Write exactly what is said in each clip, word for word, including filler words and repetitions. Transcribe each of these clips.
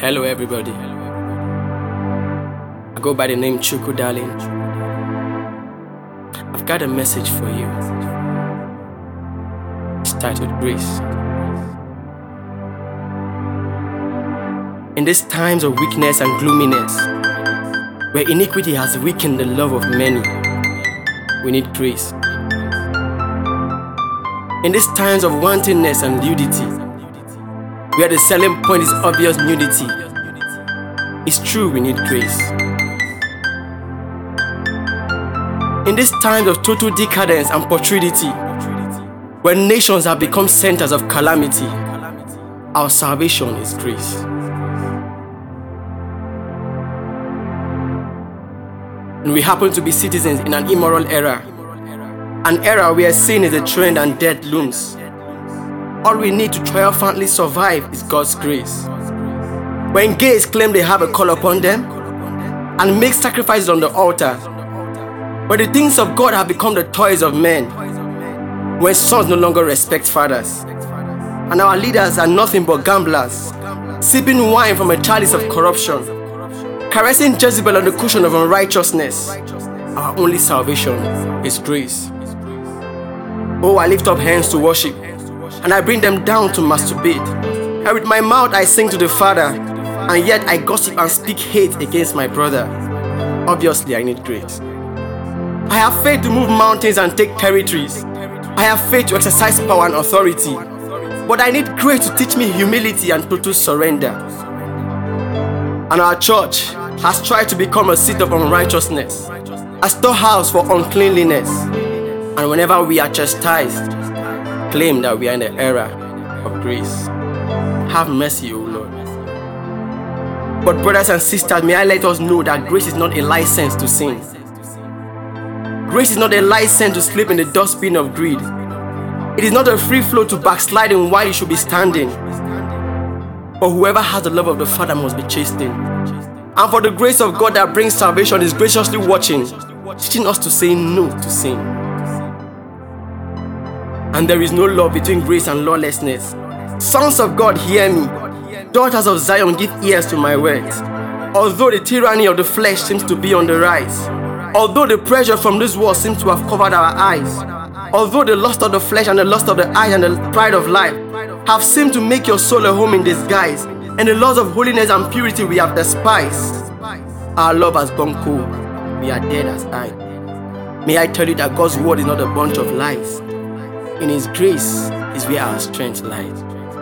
Hello everybody. I go by the name Chuku Darling. I've got a message for you. It's titled Grace. In these times of weakness and gloominess, where iniquity has weakened the love of many, we need grace. In these times of wantonness and nudity, where the selling point is obvious nudity, it's true we need grace. In these times of total decadence and putridity, where nations have become centers of calamity, our salvation is grace. And we happen to be citizens in an immoral era, an era where sin is a trend and death looms. All we need to triumphantly survive is God's grace. When gays claim they have a call upon them and make sacrifices on the altar, when the things of God have become the toys of men, when sons no longer respect fathers, and our leaders are nothing but gamblers, sipping wine from a chalice of corruption, caressing Jezebel on the cushion of unrighteousness, our only salvation is grace. Oh, I lift up hands to worship, and I bring them down to masturbate. And with my mouth I sing to the Father, and yet I gossip and speak hate against my brother. Obviously, I need grace. I have faith to move mountains and take territories. I have faith to exercise power and authority. But I need grace to teach me humility and total surrender. And our church has tried to become a seat of unrighteousness, a storehouse for uncleanliness. And whenever we are chastised, claim that we are in the era of grace. Have mercy, O Lord. But brothers and sisters, may I let us know that grace is not a license to sin. Grace is not a license to sleep in the dustbin of greed. It is not a free flow to backsliding while you should be standing. But whoever has the love of the Father must be chastened. And for the grace of God that brings salvation is graciously watching, teaching us to say no to sin. And there is no love between grace and lawlessness. Sons of God, hear me. Daughters of Zion, give ears to my words. Although the tyranny of the flesh seems to be on the rise, although the pressure from this world seems to have covered our eyes, although the lust of the flesh and the lust of the eyes and the pride of life have seemed to make your soul a home in disguise, and the laws of holiness and purity we have despised, our love has gone cold. We are dead as I. May I tell you that God's word is not a bunch of lies. In His grace is where our strength lies.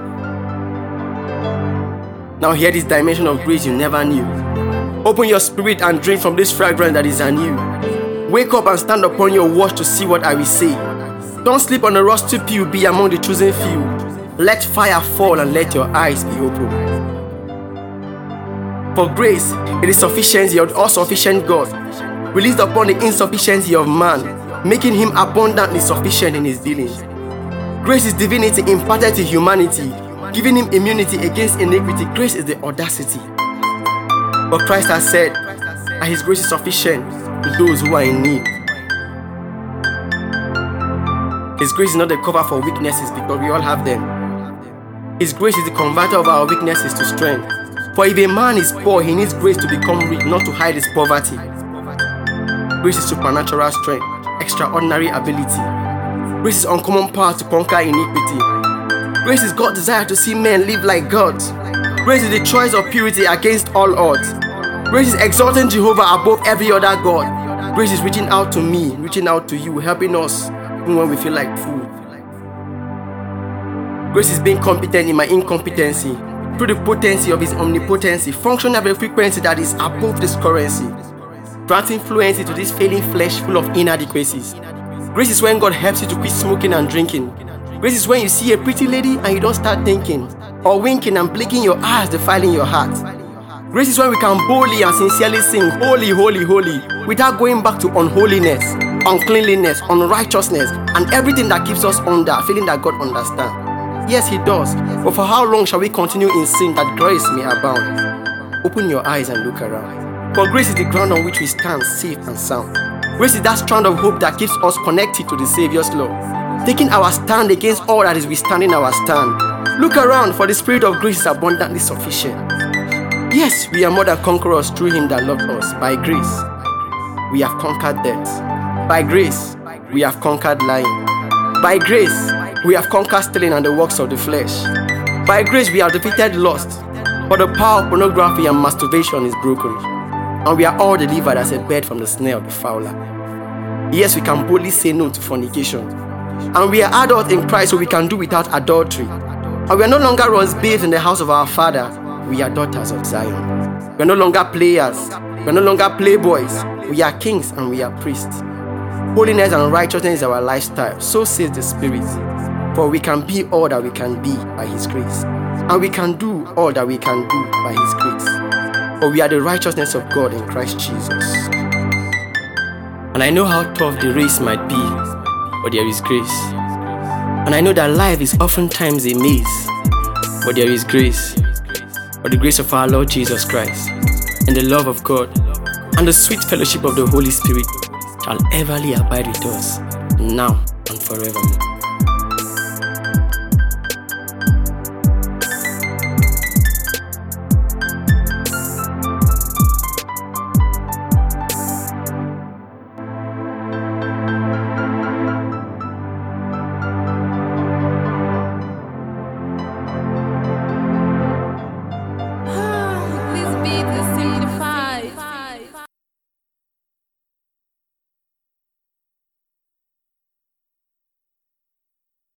Now hear this dimension of grace you never knew. Open your spirit and drink from this fragrance that is anew. Wake up and stand upon your watch to see what I will say. Don't sleep on the rusty pew, be among the chosen few. Let fire fall and let your eyes be open. For grace, it is sufficiency of the all-sufficient God, released upon the insufficiency of man, making him abundantly sufficient in his dealings. Grace is divinity imparted to humanity, giving him immunity against iniquity. Grace is the audacity. But Christ has said that His grace is sufficient to those who are in need. His grace is not the cover for weaknesses because we all have them. His grace is the converter of our weaknesses to strength. For if a man is poor, he needs grace to become rich, not to hide his poverty. Grace is supernatural strength, extraordinary ability. Grace is uncommon power to conquer iniquity. Grace is God's desire to see men live like God. Grace is the choice of purity against all odds. Grace is exalting Jehovah above every other God. Grace is reaching out to me, reaching out to you, helping us even when we feel like fool. Grace is being competent in my incompetency, through the potency of His omnipotency, functioning at a frequency that is above this currency, granting fluency to this failing flesh full of inadequacies. Grace is when God helps you to quit smoking and drinking. Grace is when you see a pretty lady and you don't start thinking, or winking and blinking your eyes, defiling your heart. Grace is when we can boldly and sincerely sing, holy, holy, holy, without going back to unholiness, uncleanliness, unrighteousness, and everything that keeps us under, feeling that God understands. Yes, He does. But for how long shall we continue in sin that grace may abound? Open your eyes and look around. For grace is the ground on which we stand safe and sound. Grace is that strand of hope that keeps us connected to the Savior's love, taking our stand against all that is withstanding our stand. Look around, for the Spirit of grace is abundantly sufficient. Yes, we are more than conquerors through him that loved us. By grace, we have conquered death. By grace, we have conquered lying. By grace, we have conquered stealing and the works of the flesh. By grace, we have defeated lust. For the power of pornography and masturbation is broken, and we are all delivered as a bird from the snare of the fowler. Yes, we can boldly say no to fornication. And we are adults in Christ, so we can do without adultery. And we are no longer once babes in the house of our Father. We are daughters of Zion. We are no longer players. We are no longer playboys. We are kings and we are priests. Holiness and righteousness is our lifestyle. So says the Spirit. For we can be all that we can be by His grace. And we can do all that we can do by His grace. For we are the righteousness of God in Christ Jesus. And I know how tough the race might be, but there is grace. And I know that life is oftentimes a maze, but there is grace. For the grace of our Lord Jesus Christ, and the love of God, and the sweet fellowship of the Holy Spirit shall everly abide with us, now and forevermore.